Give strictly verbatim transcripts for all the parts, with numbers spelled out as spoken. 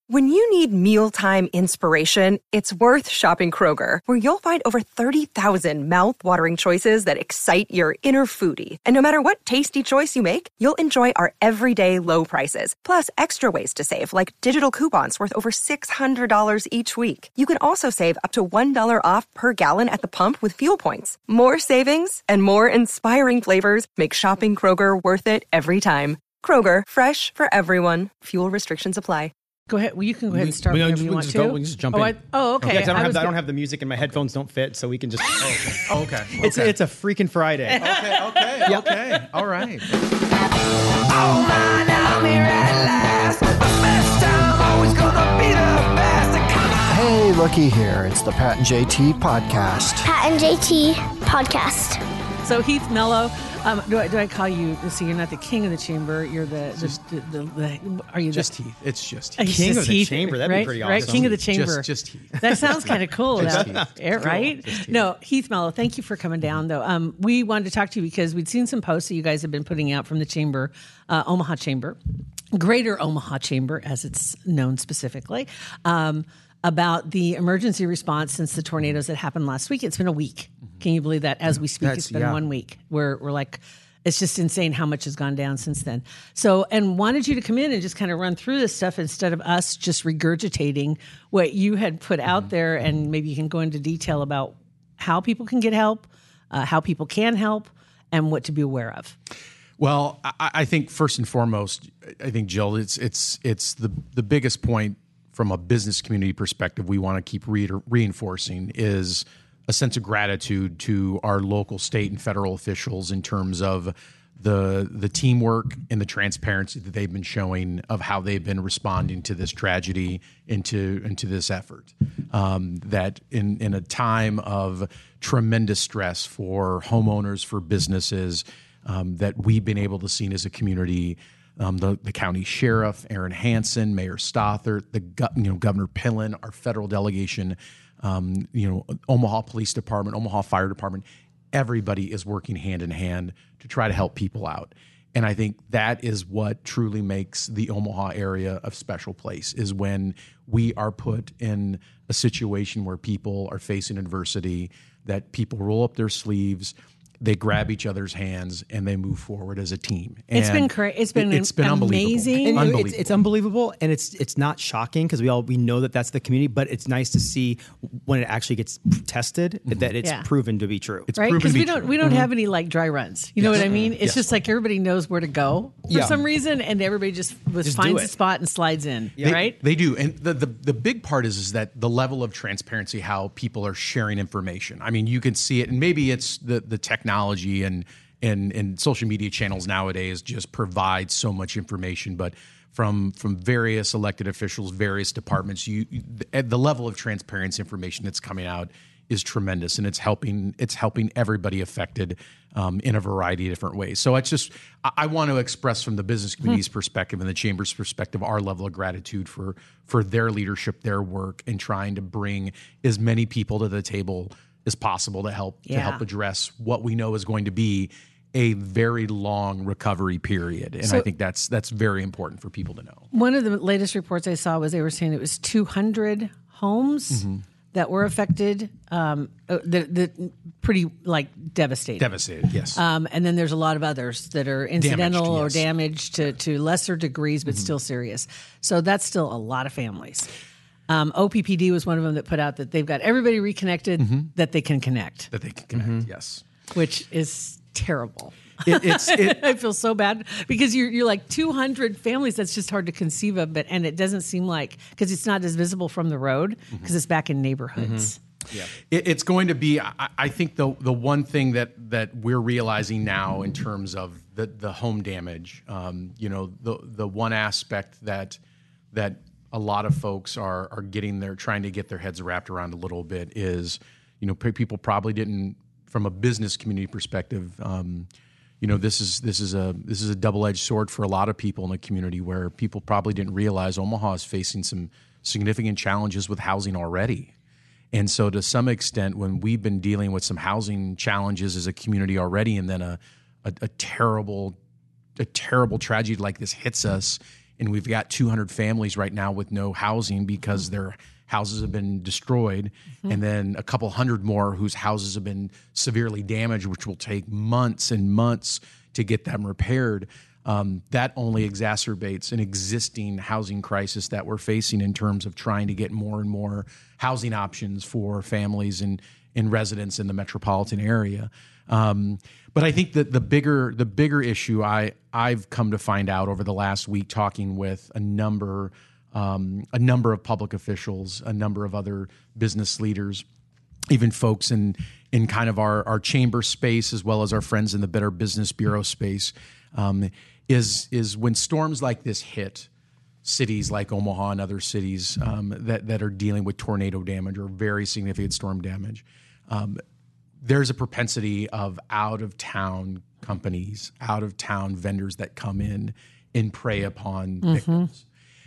When you need mealtime inspiration, it's worth shopping Kroger, where you'll find over thirty thousand mouth-watering choices that excite your inner foodie. And no matter what tasty choice you make, you'll enjoy our everyday low prices, plus extra ways to save, like digital coupons worth over six hundred dollars each week. You can also save up to one dollar off per gallon at the pump with fuel points. More savings and more inspiring flavors make shopping Kroger worth it every time. Kroger, fresh for everyone. Fuel restrictions apply. Go ahead. Well, you can go ahead and start we, whenever we, you we want just to. Go, we can just jump oh, in. I, oh, okay. Yeah, I, don't I have, was I don't gonna- have the music and my headphones don't fit, so we can just. Oh, okay. Oh, okay. It's okay. it's a freaking Friday. okay. Okay. Okay. All right. Oh man, I'm here at last. The best time, always gonna be the best. Come on. Hey, looky here. It's the Pat and J T podcast. Pat and J T podcast. So Heath Mello, um, do I do I call you? See, you're not the king of the chamber. You're the Just- the, the, the, the are you Just the, Heath. It's just He's Heath. King just of the Heath, chamber, that'd be right? pretty Right, awesome. king of the Just- chamber. just Heath. That sounds kind of cool. Just though. Heath. Yeah, right? Just Heath. No, Heath Mello, thank you for coming down. Though um, we wanted to talk to you because we'd seen some posts that you guys have been putting out from the chamber, uh, Omaha Chamber, Greater Omaha Chamber, as it's known specifically. Um, about the emergency response since the tornadoes that happened last week. It's been a week. Can you believe that? As we speak, That's- it's been yeah. one week. We're we're like, it's just insane how much has gone down since then. So, and wanted you to come in and just kind of run through this stuff instead of us just regurgitating what you had put out there, and maybe you can go into detail about how people can get help, uh, how people can help, and what to be aware of. Well, I, I think first and foremost, I think Jill, it's it's it's the the biggest point from a business community perspective we want to keep re- reinforcing is a sense of gratitude to our local, state, and federal officials in terms of the the teamwork and the transparency that they've been showing of how they've been responding to this tragedy into into this effort. Um, that in in a time of tremendous stress for homeowners, for businesses, um, that we've been able to see as a community. Um, the, the county sheriff, Aaron Hansen, Mayor Stothert, the go- you know Governor Pillen, our federal delegation, um, you know Omaha Police Department, Omaha Fire Department, everybody is working hand in hand to try to help people out. And I think that is what truly makes the Omaha area a special place, is when we are put in a situation where people are facing adversity, that people roll up their sleeves, they grab each other's hands, and they move forward as a team. And It's been cra- it's been it's been amazing. unbelievable. And unbelievable. it's, it's unbelievable, and it's it's not shocking because we all we know that that's the community, but it's nice to see when it actually gets tested that it's Yeah. proven to be true. It's Right, proven because to be we don't true. we don't have any like dry runs. You know what I mean? It's Yes. just like everybody knows where to go for Yeah. some reason, and everybody just, was Just do finds it. a spot and slides in. They, Right? They do. And the, the the big part is is that the level of transparency, how people are sharing information. I mean, you can see it, and maybe it's the the technology and and and social media channels nowadays just provide so much information, but from from various elected officials, various departments, you, you the, the level of transparency information that's coming out is tremendous, and it's helping it's helping everybody affected um, in a variety of different ways. So it's just I, I want to express from the business community's perspective and the chamber's perspective our level of gratitude for for their leadership, their work, and trying to bring as many people to the table as possible to help to Yeah. help address what we know is going to be a very long recovery period. And So- I think that's that's very important for people to know. One of the latest reports I saw was they were saying it was two hundred homes Mm-hmm. that were affected, um, uh, that, that pretty like devastated. Devastated, yes. Um, and then there's a lot of others that are incidental or yes. Mm-hmm. damaged to, to lesser degrees, but still serious. So that's still a lot of families. Um, O P P D was one of them that put out that they've got everybody reconnected that they can connect, that they can connect, Mm-hmm. yes. which is terrible. It, it's it, I feel so bad because you're you're like two hundred families. That's just hard to conceive of, but and it doesn't seem like because it's not as visible from the road because it's back in neighborhoods. It, it's going to be. I, I think the the one thing that that we're realizing now in terms of the the home damage, um, you know, the the one aspect that that a lot of folks are are getting their trying to get their heads wrapped around a little bit is, you know, pe- people probably didn't, from a business community perspective. Um, You know, this is this is a this is a double-edged sword for a lot of people in the community, where people probably didn't realize Omaha is facing some significant challenges with housing already. And so to some extent, when we've been dealing with some housing challenges as a community already, and then a a, a terrible a terrible tragedy like this hits us, and we've got two hundred families right now with no housing because their houses have been destroyed, mm-hmm. and then a couple hundred more whose houses have been severely damaged, which will take months and months to get them repaired. Um, that only exacerbates an existing housing crisis that we're facing in terms of trying to get more and more housing options for families and, and residents in the metropolitan area. Um, but I think that the bigger the bigger issue I I've come to find out over the last week, talking with a number um, a number of public officials, a number of other business leaders, even folks in in kind of our our chamber space, as well as our friends in the Better Business Bureau space, um, is is when storms like this hit cities like Omaha and other cities um, that that are dealing with tornado damage or very significant storm damage. Um, there's a propensity of out-of-town companies, out-of-town vendors that come in and prey upon mm-hmm. victims.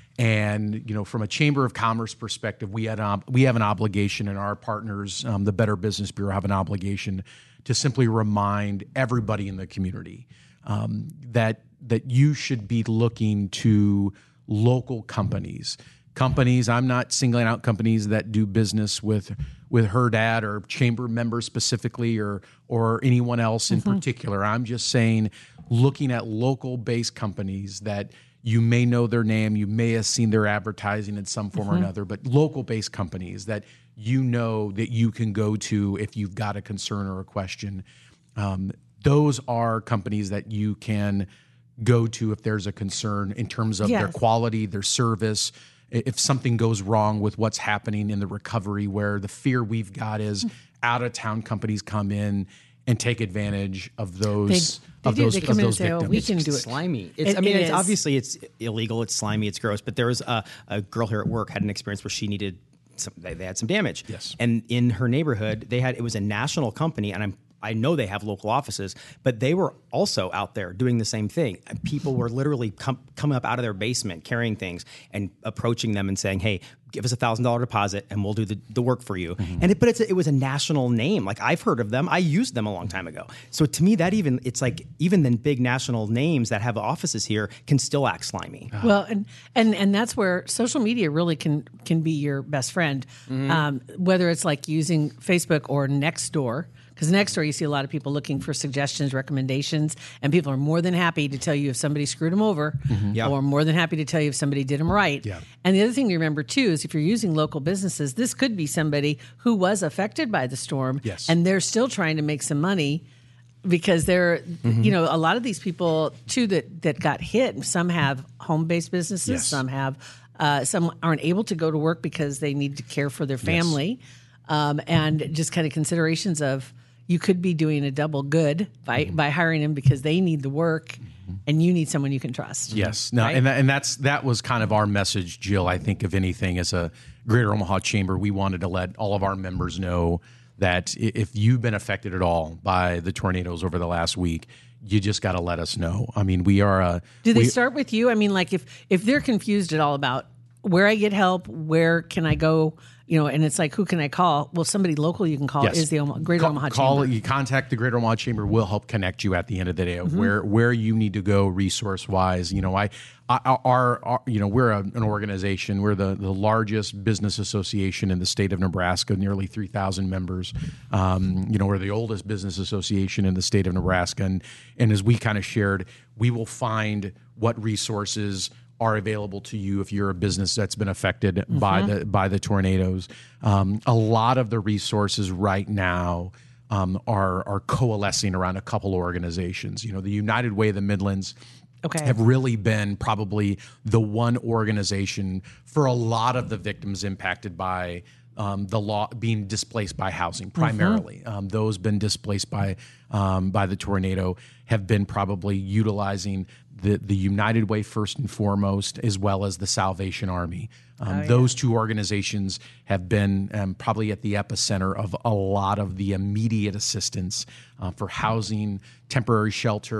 And, you know, from a Chamber of Commerce perspective, we had an, we have an obligation, and our partners, um, the Better Business Bureau, have an obligation to simply remind everybody in the community um, that that you should be looking to local companies. Companies, I'm not singling out companies that do business with with her dad or chamber members specifically, or or anyone else in mm-hmm. particular. I'm just saying, looking at local-based companies that you may know their name, you may have seen their advertising in some form mm-hmm. or another, but local-based companies that you know that you can go to if you've got a concern or a question. Um, those are companies that you can go to if there's a concern in terms of yes. their quality, their service, if something goes wrong with what's happening in the recovery, where the fear we've got is out-of-town companies come in and take advantage of those they, they of do. those, they of come in those and say, victims. Oh, we can it's do it. Slimy. It's, It- I mean, it it's is. obviously it's illegal. It's slimy. It's gross. But there was a, a girl here at work had an experience where she needed some. They, they had some damage. Yes. And in her neighborhood, they had it was a national company, and I'm. I know they have local offices, but they were also out there doing the same thing. And people were literally com- coming up out of their basement, carrying things, and approaching them and saying, "Hey, give us a thousand dollar deposit, and we'll do the, the work for you." Mm-hmm. And it, but it's a, it was a national name. Like, I've heard of them. I used them a long time ago. So to me, that even it's like even then big national names that have offices here can still act slimy. Well, and, and and that's where social media really can can be your best friend. Mm-hmm. Um, whether it's like using Facebook or Nextdoor. Because Nextdoor, you see a lot of people looking for suggestions, recommendations, and people are more than happy to tell you if somebody screwed them over, mm-hmm. yeah. or more than happy to tell you if somebody did them right. Yeah. And the other thing to remember, too, is if you're using local businesses, this could be somebody who was affected by the storm, yes. and they're still trying to make some money because they're, mm-hmm. you know, a lot of these people, too, that, that got hit, some have home-based businesses, yes. some have, uh, some aren't able to go to work because they need to care for their family, yes. um, and just kind of considerations of, you could be doing a double good by, mm-hmm. by hiring them because they need the work, mm-hmm. and you need someone you can trust. Yes, no, right? and that, and that's that was kind of our message, Jill. I think if anything, as a Greater Omaha Chamber, we wanted to let all of our members know that if you've been affected at all by the tornadoes over the last week, you just got to let us know. I mean, we are a. Do they we, start with you? I mean, like if if they're confused at all about where I get help, where can I go? You know, and it's like, who can I call? Well, somebody local you can call yes. is the Omaha, Greater call, Omaha call, Chamber. You contact the Greater Omaha Chamber. We'll help connect you at the end of the day of mm-hmm. where where you need to go resource wise. You know, I, I our, our you know we're a, an organization. We're the, the largest business association in the state of Nebraska, nearly three thousand members. Um, you know, we're the oldest business association in the state of Nebraska, and and as we kind of shared, we will find what resources are available to you if you're a business that's been affected mm-hmm. by the by the tornadoes. Um, a lot of the resources right now um, are are coalescing around a couple organizations. You know, the United Way of the Midlands okay. have really been probably the one organization for a lot of the victims impacted by um, the law being displaced by housing primarily. Mm-hmm. Um, those been displaced by um, by the tornado have been probably utilizing the, the United Way first and foremost, as well as the Salvation Army. Um, oh, yeah. Those two organizations have been um, probably at the epicenter of a lot of the immediate assistance uh, for housing, temporary shelter,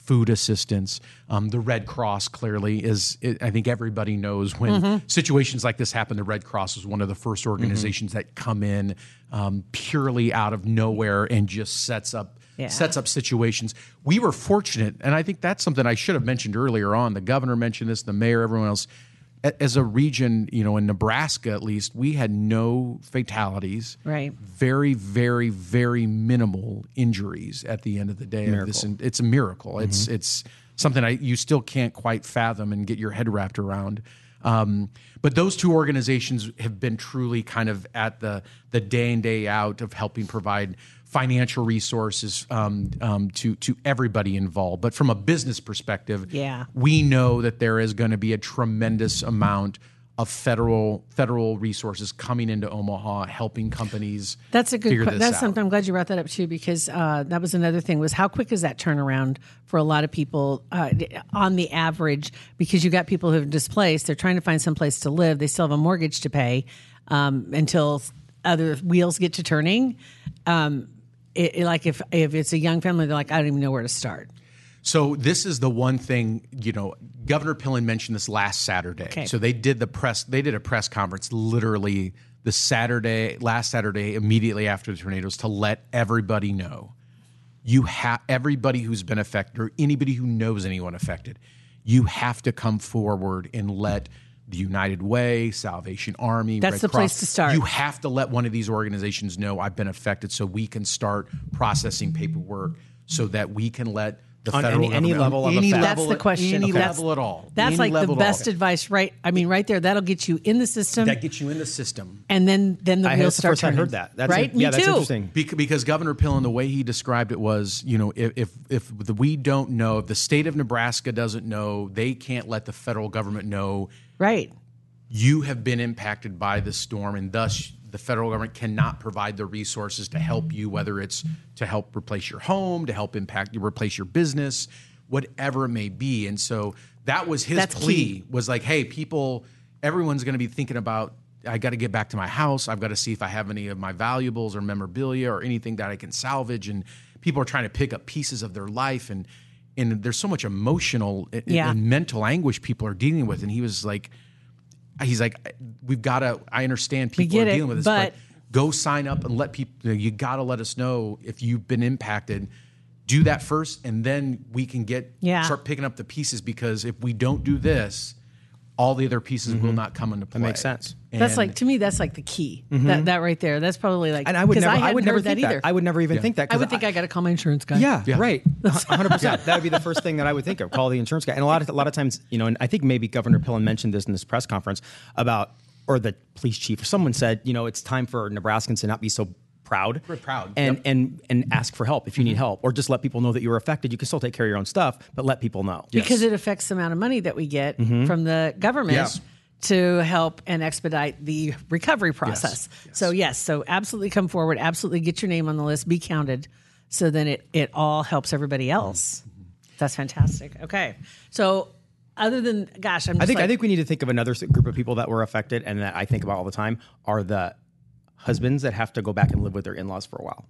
food assistance. Um, the Red Cross clearly is, it, I think everybody knows when Mm-hmm. situations like this happen, the Red Cross is one of the first organizations that come in um, purely out of nowhere and just sets up Yeah. sets up situations. We were fortunate, and I think that's something I should have mentioned earlier on. The governor mentioned this, the mayor, everyone else. A- As a region, you know, in Nebraska at least, we had no fatalities. Right. Very, very, very minimal injuries at the end of the day. Of this, and it's a miracle. It's it's something I you still can't quite fathom and get your head wrapped around. Um, but those two organizations have been truly kind of at the the day in, day out of helping provide financial resources um, um, to to everybody involved. But from a business perspective, Yeah. we know that there is going to be a tremendous amount of federal federal resources coming into Omaha, helping companies. That's a good. figure que- this That's out. something. I'm glad you brought that up too, because uh, that was another thing. Was how quick is that turnaround for a lot of people uh, on the average? Because you got people who are displaced. They're trying to find some place to live. They still have a mortgage to pay um, until other wheels get to turning. Um, it, it- like if if it's a young family, they're like, I don't even know where to start. So this is the one thing, you know, Governor Pillen mentioned this last Saturday. Okay. So they did the press, they did a press conference literally the Saturday, last Saturday, immediately after the tornadoes to let everybody know. You have everybody who's been affected or anybody who knows anyone affected, you have to come forward and let the United Way, Salvation Army, That's Red the Cross, place to start. You have to let one of these organizations know I've been affected so we can start processing paperwork so that we can let the On federal any- any government- level of any effect. That's level, the question. Any That's- level at all. That's Any like the level at best all. advice, right? I mean, right there, that'll get you in the system, That gets you in the system. and then then the I, wheels that's the start first I turning. heard that. That's right? A, yeah, Me that's too. interesting. Bec- Because Governor Pillen, the way he described it was, you know, if if, if the, we don't know, if the state of Nebraska doesn't know, they can't let the federal government know Right. you have been impacted by this storm, and thus the federal government cannot provide the resources to help you, whether it's to help replace your home, to help impact you, replace your business, whatever it may be. And so that was his That's plea key. was like, hey, people, everyone's going to be thinking about, I got to get back to my house. I've got to see if I have any of my valuables or memorabilia or anything that I can salvage. And people are trying to pick up pieces of their life. And, and there's so much emotional and- Yeah. and mental anguish people are dealing with. And he was like, he's like, we've got to, I understand people get are it, dealing with this, but- but, go sign up and let people, you got to let us know if you've been impacted. Do that first, and then we can get, Yeah. start picking up the pieces, because if we don't do this, all the other pieces will not come into play. That makes sense. That's And- like, to me, that's like the key. That that right there. That's probably like, And I would 'cause never, I, hadn't would never heard think that that. either. I would never even think that. I 'cause would think I, got to call my insurance guy. Yeah, Yeah. right. one hundred percent. That would be the first thing that I would think of. Call the insurance guy. And a lot of a lot of times, you know, and I think maybe Governor Pillen mentioned this in this press conference about, or the police chief, or someone said, you know, it's time for Nebraskans to not be so proud, We're proud, and yep. and and ask for help if you need help, or just let people know that you're affected. You can still take care of your own stuff, but let people know. Because it affects the amount of money that we get from the government Yes. to help and expedite the recovery process. So yes, so absolutely come forward, absolutely get your name on the list, be counted, so then it it all helps everybody else. That's fantastic. Okay, so other than gosh, I'm just I think like, I think we need to think of another s- group of people that were affected, and that I think about all the time are the husbands that have to go back and live with their in-laws for a while.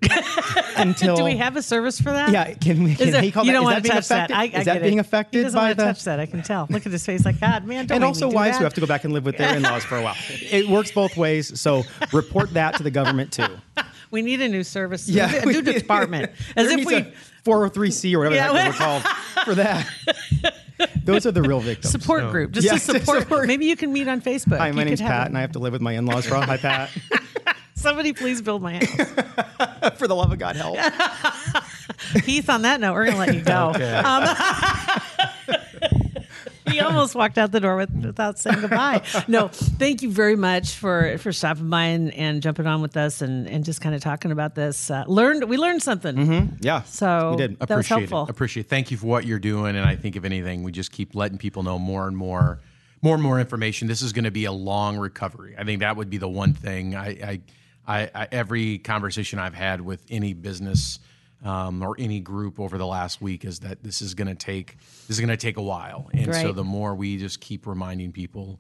Until do we have a service for that? Yeah, can we? Can Is there, he call you that? don't Is want that to being touch affected? that. I, I is get that being it. He affected doesn't by want to the? touch that. I can tell. Look at his face, like God, man. Don't And make also me do wives that. who have to go back and live with their in-laws for a while. It works both ways. So report that to the government too. We need a new service. Yeah, a new department. As There if needs we a four oh three C or whatever Yeah, the heck they were called for that. Those are the real victims. support group, just Yeah, a support. support. Maybe you can meet on Facebook. Hi, You my could name's have Pat, a- and I have to live with my in-laws for a while. Hi, Pat. Somebody please build my house. For the love of God, help. Heath, on that note, we're going to let you go. Um, he almost walked out the door with, without saying goodbye. No, thank you very much for, for stopping by and, and jumping on with us and, and just kind of talking about this. Uh, learned we learned something. Yeah. So we did. that was appreciate helpful. it. Appreciate it. Thank you for what you're doing. And I think if anything, we just keep letting people know more and more, more and more information. This is going to be a long recovery. I think that would be the one thing. I, I, I, I every conversation I've had with any business um, or any group over the last week is that this is going to take this is going to take a while. And so Right. the more we just keep reminding people,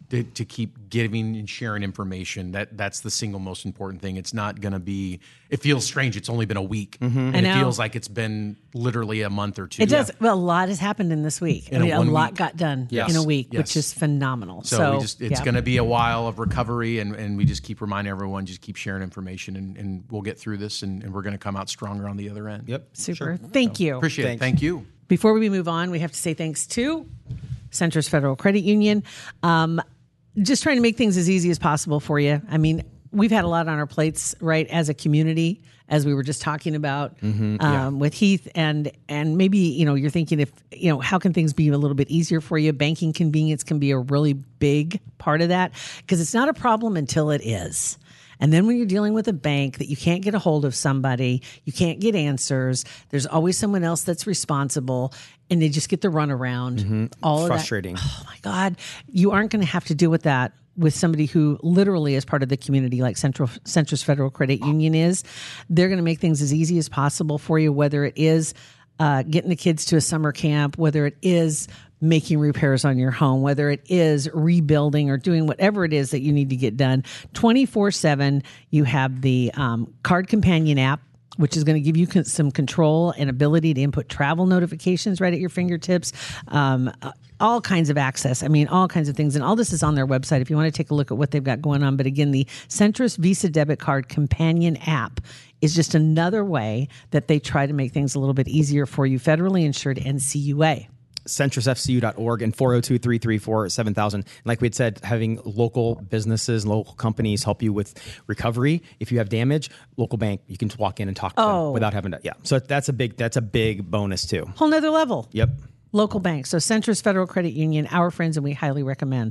to, to keep giving and sharing information. That that's the single most important thing. It's not going to be. It feels strange. It's only been a week, and I it know. feels like it's been literally a month or two. It does. Well, a lot has happened in this week. In I a mean, a one lot week. got done Yes. in a week, Yes. which is phenomenal. So, So, we just it's yeah. going to be a while of recovery, and, and we just keep reminding everyone, just keep sharing information, and, and we'll get through this, and, and we're going to come out stronger on the other end. Yep. Super. Thank you. Appreciate Thanks. it. Thank you. Before we move on, we have to say thanks to Centris Federal Credit Union. Um, just trying to make things as easy as possible for you. I mean, we've had a lot on our plates, right, as a community, as we were just talking about um, with Heath, and and maybe you know you're thinking if you know how can things be a little bit easier for you? Banking convenience can be a really big part of that because it's not a problem until it is. And then when you're dealing with a bank that you can't get a hold of somebody, you can't get answers, there's always someone else that's responsible, and they just get the runaround. All of Frustrating. that. Oh my God. You aren't going to have to deal with that with somebody who literally is part of the community like Central Centris Federal Credit Union is. They're going to make things as easy as possible for you, whether it is uh, getting the kids to a summer camp, whether it is making repairs on your home, whether it is rebuilding or doing whatever it is that you need to get done. twenty-four seven, you have the um, Card Companion app, which is going to give you con- some control and ability to input travel notifications right at your fingertips. Um, uh, all kinds of access. I mean, all kinds of things. And all this is on their website if you want to take a look at what they've got going on. But again, the Centris Visa Debit Card Companion app is just another way that they try to make things a little bit easier for you. Federally insured N C U A. centris f c u dot org and four oh two, three three four, seven thousand. Like we had said, having local businesses, local companies help you with recovery. If you have damage, local bank, you can just walk in and talk to Oh. them without having to. Yeah. So that's a big, that's a big bonus too. Whole nother level. Yep. Local banks. So Centris Federal Credit Union, our friends, and we highly recommend.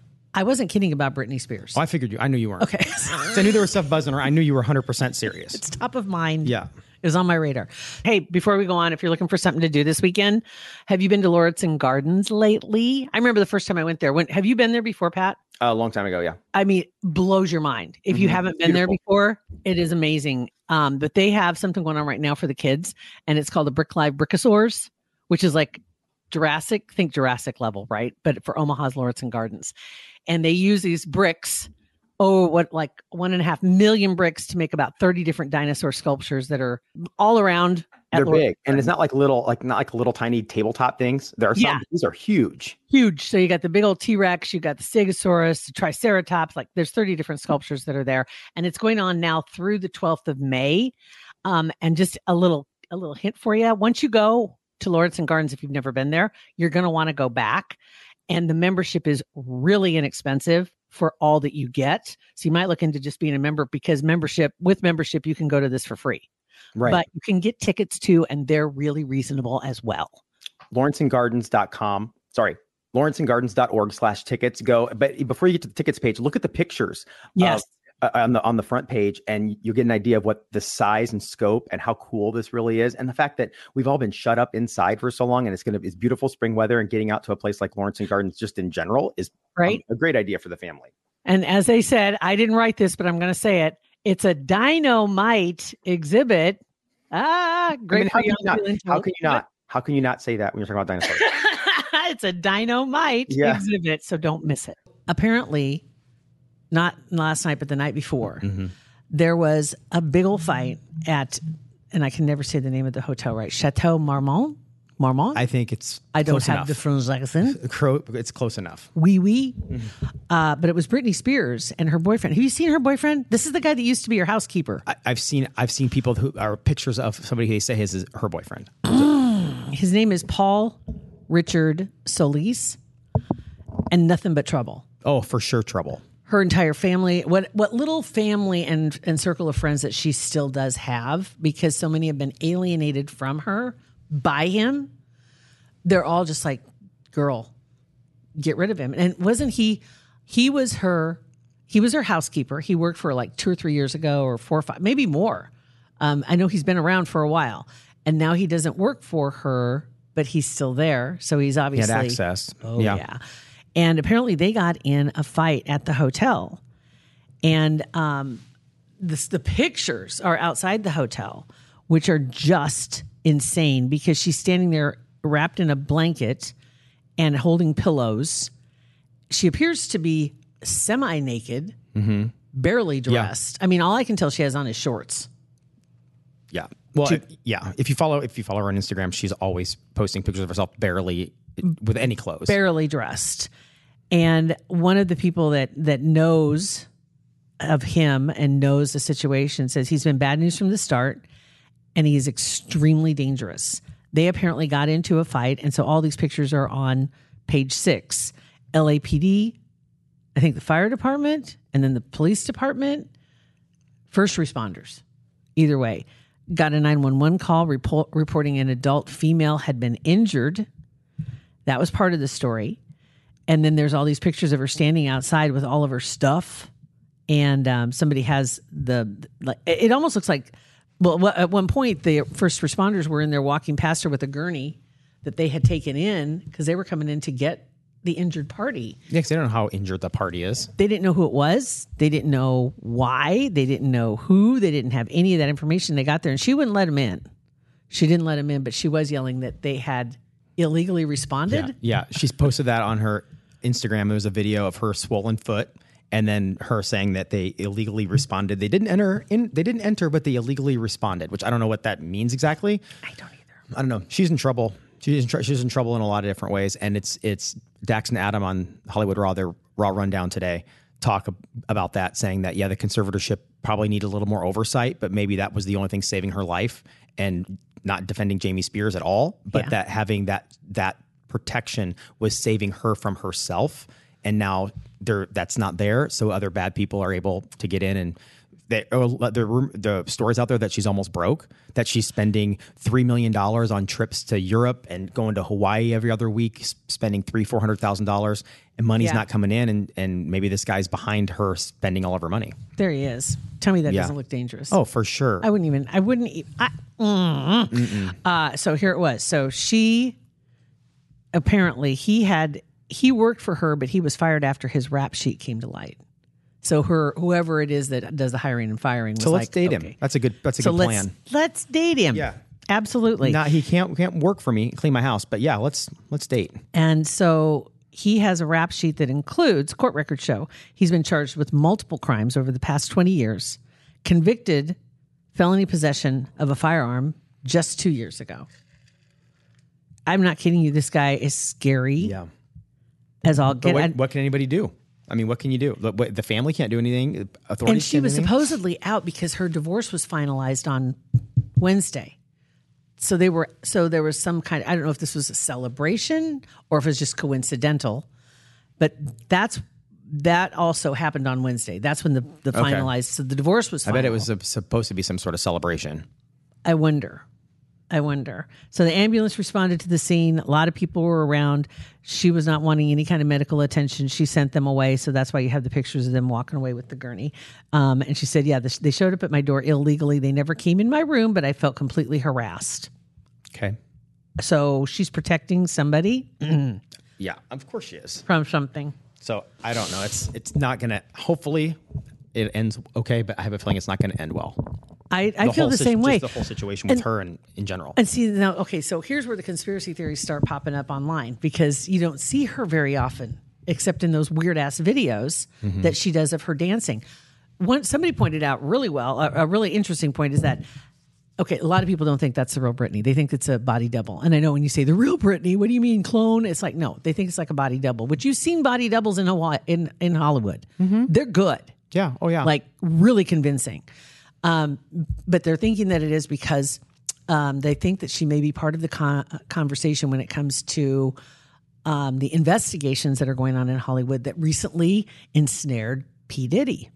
I wasn't kidding about Britney Spears. Well, I figured you, I knew you weren't. Okay. So I knew there was stuff buzzing around. I knew you were one hundred percent serious. It's top of mind. Yeah. It was on my radar. Hey, before we go on, if you're looking for something to do this weekend, have you been to Lauritsen Gardens lately? I remember the first time I went there. When, have you been there before, Pat? A long time ago, yeah. I mean, blows your mind. If you haven't been there before, it is amazing. Um, but they have something going on right now for the kids, and it's called the Brick Live Brickosaurs, which is like Jurassic, think Jurassic level, right? But for Omaha's Lauritsen Gardens. And they use these bricks, oh, what, like one and a half million bricks to make about thirty different dinosaur sculptures that are all around. at They're Lauritsen big, and it's not like little, like not like little tiny tabletop things. There are some. Yeah. These are huge. Huge. So you got the big old T-Rex, you got the Stegosaurus, the Triceratops, like there's thirty different sculptures that are there. And it's going on now through the twelfth of May. Um, and just a little, a little hint for you. Once you go to Lauritsen Gardens, if you've never been there, you're going to want to go back. And the membership is really inexpensive for all that you get. So you might look into just being a member because membership with membership, you can go to this for free. Right. But you can get tickets too, and they're really reasonable as well. Lauritsen Gardens dot com. Sorry. Lauritsen Gardens dot org slash tickets. Go. But before you get to the tickets page, look at the pictures. Yes. Of, uh, on the on the front page, and you'll get an idea of what the size and scope and how cool this really is, and the fact that we've all been shut up inside for so long, and it's gonna it's beautiful spring weather, and getting out to a place like Lauritsen Gardens just in general is Right. a, a great idea for the family. And as they said, I didn't write this, but I'm going to say it. It's a dynamite exhibit. Ah, great I mean, for how, can young you not, feeling how to- can you not? How can you not say that when you're talking about dinosaurs? It's a dynamite Yeah. exhibit, so don't miss it. Apparently, not last night, but the night before, there was a big old fight at, and I can never say the name of the hotel right, Chateau Marmont. Marmont? I think it's I don't close have enough. the French accent. Cro- It's close enough. Wee wee. Uh, but it was Britney Spears and her boyfriend. Have you seen her boyfriend? This is the guy that used to be her housekeeper. I, I've seen I've seen people who are pictures of somebody who they say is her boyfriend. His name is Paul Richard Solis, and nothing but trouble. Oh, for sure, trouble. Her entire family, what what little family and, and circle of friends that she still does have, because so many have been alienated from her by him, they're all just like, girl, get rid of him. And wasn't he, he was her, he was her housekeeper. He worked for her like two or three years ago or four or five, maybe more. Um, I know he's been around for a while, and now he doesn't work for her, but he's still there. So he's He obviously had access. Oh, yeah. And apparently they got in a fight at the hotel. And um, this, the pictures are outside the hotel, which are just insane because she's standing there wrapped in a blanket and holding pillows. she appears to be semi-naked, Mm-hmm. barely dressed. I mean, all I can tell she has on is shorts. Yeah. Well, if, yeah. If you follow, if you follow her on Instagram, she's always posting pictures of herself barely with any clothes, barely dressed. And one of the people that that knows of him and knows the situation says he's been bad news from the start, and he is extremely dangerous. They apparently got into a fight, and so all these pictures are on page six. L A P D, I think the fire department, and then the police department, first responders. Either way, got a nine one one call report, reporting an adult female had been injured. That was part of the story. And then there's all these pictures of her standing outside with all of her stuff. And um, somebody has the, like, it almost looks like, well, at one point, the first responders were in there walking past her with a gurney that they had taken in because they were coming in to get the injured party. Yeah, because they don't know how injured the party is. They didn't know who it was. They didn't know why. They didn't know who. They didn't have any of that information. They got there, and she wouldn't let them in. She didn't let them in, but she was yelling that they had illegally responded. Yeah, yeah. She's posted that on her Instagram. It was a video of her swollen foot, and then her saying that they illegally responded. They didn't enter in. They didn't enter, but they illegally responded, which I don't know what that means exactly. I don't either. I don't know. She's in trouble. She's in, tr- she's in trouble in a lot of different ways, and it's it's Dax and Adam on Hollywood Raw, their Raw Rundown today, talk ab- about that, saying that yeah, the conservatorship probably needed a little more oversight, but maybe that was the only thing saving her life, and not defending Jamie Spears at all, but Yeah. that having that that protection was saving her from herself, and now there that's not there, so other bad people are able to get in and. They, the, the stories out there that she's almost broke, that she's spending three million dollars on trips to Europe and going to Hawaii every other week, spending three, four hundred thousand dollars, and money's Yeah. not coming in, and, and maybe this guy's behind her spending all of her money. There he is. Tell me that Yeah. doesn't look dangerous. Oh, for sure. I wouldn't even, I wouldn't, e- I, mm. uh, so here it was. So she, apparently he had, he worked for her, but he was fired after his rap sheet came to light. So her, whoever it is that does the hiring and firing was so let's like, date okay. him. That's a good. That's a So good let's, plan. let's date him. Yeah. Absolutely. Not he can't can't work for me, clean my house, but yeah, let's let's date. And so he has a rap sheet that includes, court records show, he's been charged with multiple crimes over the past twenty years, convicted felony possession of a firearm just two years ago. I'm not kidding you. This guy is scary Yeah. as all But get. what, and, what can anybody do? I mean, what can you do? The, what- the family can't do anything. Authorities and she can't do was anything? supposedly out because her divorce was finalized on Wednesday. So they were. So there was some kind. I don't know if this was a celebration or if it was just coincidental, but that's that also happened on Wednesday. That's when the the Okay. finalized. So the divorce was. I Final. bet it was a, supposed to be some sort of celebration. I wonder. I wonder. So the ambulance responded to the scene. A lot of people were around. She was not wanting any kind of medical attention. She sent them away. So that's why you have the pictures of them walking away with the gurney. Um, and she said, yeah, this, they showed up at my door illegally. They never came in my room, but I felt completely harassed. Okay. So she's protecting somebody Yeah, of course she is. from something. So I don't know. It's it's not gonna. Hopefully, it ends okay, but I have a feeling it's not going to end well. I, I The feel whole the sit- same way. Just the whole situation with And- her and in general. And see, now, okay, so here's where the conspiracy theories start popping up online because you don't see her very often, except in those weird ass videos Mm-hmm. that she does of her dancing. One, somebody pointed out really well, a, a really interesting point is that, okay, a lot of people don't think that's the real Britney. They think it's a body double. And I know when you say the real Britney, what do you mean clone? It's like, no, they think it's like a body double, which you've seen body doubles in Hawaii, in, in Hollywood. They're good. yeah. Oh yeah. Like really convincing. Um, but they're thinking that it is because um, they think that she may be part of the con- conversation when it comes to um, the investigations that are going on in Hollywood that recently ensnared P. Diddy.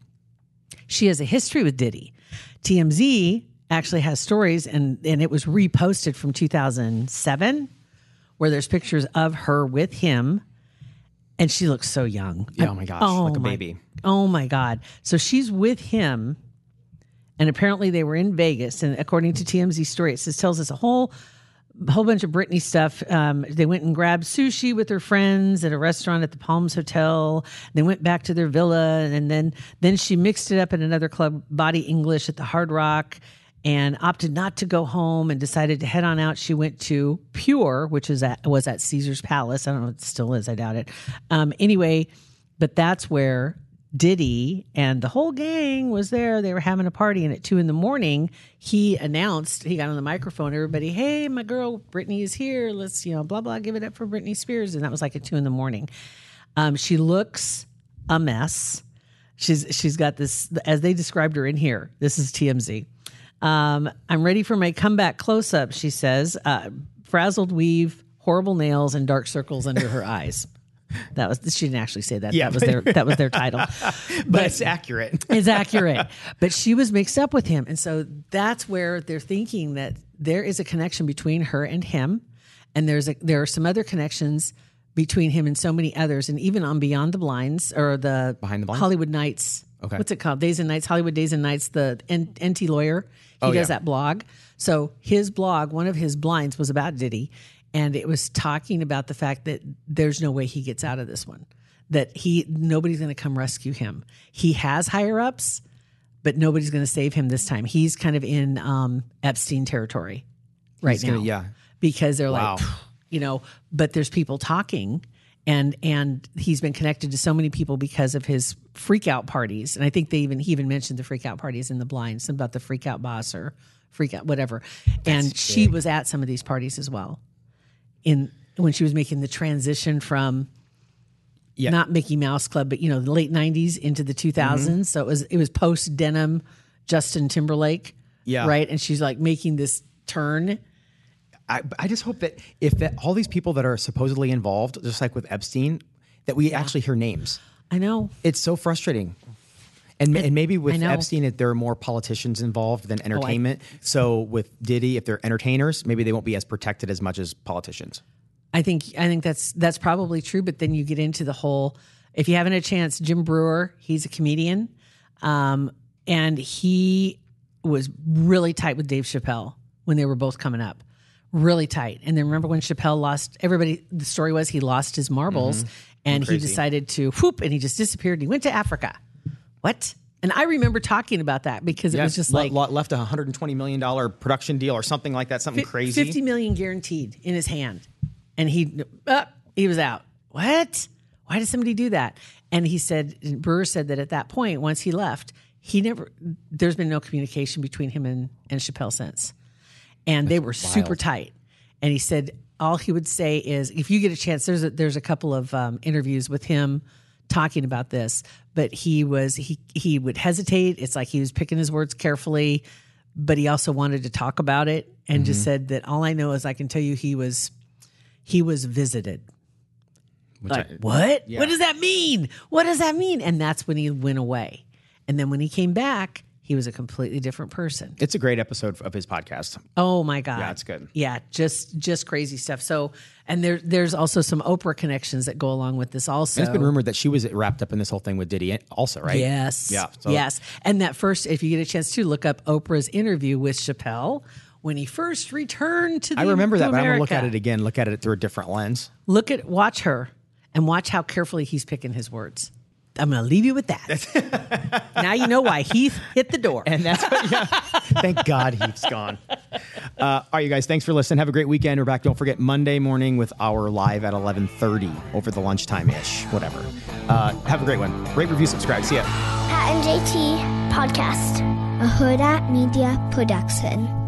She has a history with Diddy. T M Z actually has stories, and, and it was reposted from two thousand seven, where there's pictures of her with him, and she looks so young. Yeah, oh my gosh, like a baby. Oh my God. So she's with him. And apparently they were in Vegas. And according to T M Z story, it says, tells us a whole whole bunch of Britney stuff. Um, they went and grabbed sushi with their friends at a restaurant at the Palms Hotel. They went back to their villa. And then, then she mixed it up at another club, Body English at the Hard Rock. and opted not to go home and decided to head on out. She went to Pure, which is at, was at Caesar's Palace. I don't know if it still is. I doubt it. Um, anyway, but that's where Diddy and the whole gang was there. They were having a party, and at two in the morning, he announced, he got on the microphone, everybody, hey, my girl Britney is here. Let's, you know, blah, blah, give it up for Britney Spears. And that was like at two in the morning. Um, she looks a mess. She's She's got this, as they described her in here. This is T M Z. Um, I'm ready for my comeback close-up, she says. Uh, frazzled weave, horrible nails, and dark circles under her eyes. That was, she didn't actually say that. Yeah, that was their that was their title. But, but it's accurate. It's accurate. But she was mixed up with him. And so that's where they're thinking that there is a connection between her and him. And there's a, there are some other connections between him and so many others. And even on Beyond the Blinds or the Behind the Blinds? Hollywood Nights. Okay. What's it called? Days and Nights, Hollywood Days and Nights, the N- NT lawyer. He Oh, does yeah. that blog. So his blog, one of his blinds was about Diddy. And it was talking about the fact that there's no way he gets out of this one. That he nobody's going to come rescue him. He has higher ups, but nobody's going to save him this time. He's kind of in um, Epstein territory right He's now. gonna- yeah. Because they're Wow. like, you know, but there's people talking, and and he's been connected to so many people because of his freak out parties. And I think they even he even mentioned the freak out parties in the blind, something about the freak out boss or freak out whatever. And she was at some of these parties as well. In when she was making the transition from Yeah. not Mickey Mouse Club, but you know, the late nineties into the two thousands. Mm-hmm. So it was it was post denim Justin Timberlake. Yeah. Right. And she's like making this turn. I, I just hope that if that all these people that are supposedly involved, just like with Epstein, that we actually hear names. I know. It's so frustrating. And, and maybe I with know. Epstein, if there are more politicians involved than entertainment. So with Diddy, if they're entertainers, maybe they won't be as protected as much as politicians. I think I think that's that's probably true. But then you get into the whole. If you haven't had a chance, Jim Brewer, he's a comedian, um, and he was really tight with Dave Chappelle when they were both coming up, really tight. And then remember when Chappelle lost everybody? The story was he lost his marbles, and he Crazy. decided to whoop, and he just disappeared. And he went to Africa. What? And I remember talking about that because it was just le- like le- left a one hundred twenty million dollars production deal or something like that, something crazy. fifty million guaranteed in his hand. And he, uh, he was out. What? Why did somebody do that? And he said, Brewer said that at that point, once he left, he never, there's been no communication between him and, and Chappelle since. And they were super tight. And he said, all he would say is, if you get a chance, there's a, there's a couple of um, interviews with him talking about this, but he was, he, he would hesitate. It's like he was picking his words carefully, but he also wanted to talk about it and Mm-hmm. just said that all I know is I can tell you he was, he was visited. Like, I- what? yeah. What does that mean? What does that mean? And that's when he went away. And then when he came back, he was a completely different person. It's a great episode of his podcast. Oh my God. Yeah, it's good. Yeah, just just crazy stuff. So, and there there's also some Oprah connections that go along with this also. It's been rumored that she was wrapped up in this whole thing with Diddy also, right? Yes. Yeah. So yes. And that first, if you get a chance to look up Oprah's interview with Chappelle when he first returned to the I remember that, to but I'm going to look America. at it again, look at it through a different lens. Look at, watch her and watch how carefully he's picking his words. I'm going to leave you with that. Now you know why Heath hit the door. And that's what, yeah. Thank God Heath's gone. Uh, all right, you guys, thanks for listening. Have a great weekend. We're back, don't forget, Monday morning with our live at eleven thirty over the lunchtime-ish, whatever. Uh, have a great one. Rate, review, subscribe. See ya. Pat and J T Podcast, a Huda Media Production.